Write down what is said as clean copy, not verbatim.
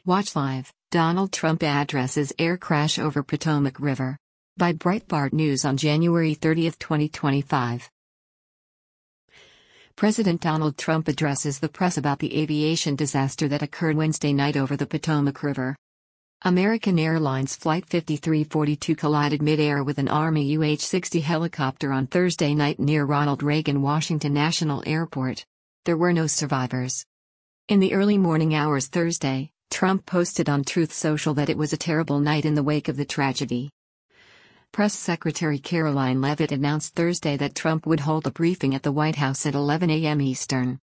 Watch live. Donald Trump addresses air crash over Potomac River. By Breitbart News on January 30, 2025. President Donald Trump addresses the press about the aviation disaster that occurred Wednesday night over the Potomac River. American Airlines Flight 5342 collided mid-air with an Army UH-60 helicopter on Thursday night near Ronald Reagan Washington National Airport. There were no survivors. In the early morning hours Thursday, Trump posted on Truth Social that it was a terrible night in the wake of the tragedy. Press Secretary Karoline Leavitt announced Thursday that Trump would hold a briefing at the White House at 11 a.m. Eastern.